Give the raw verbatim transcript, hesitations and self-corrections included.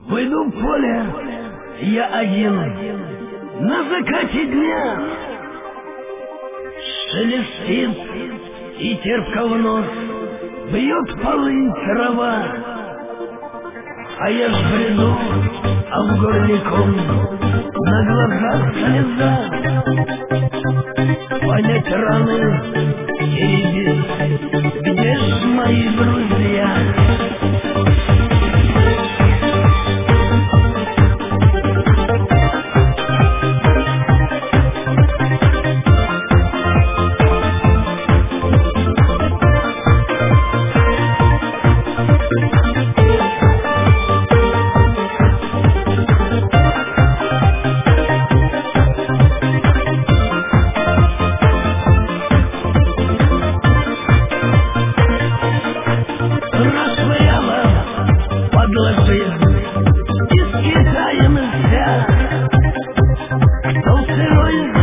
Выйду в поле, я один, на закате дня. Шелестит и терпко в нос бьет полынь трава. А я ж бреду, а в горле ком, на глазах слеза. Понять раны, теребит, где ж мои друзья? Из Китая нельзя, кто сырой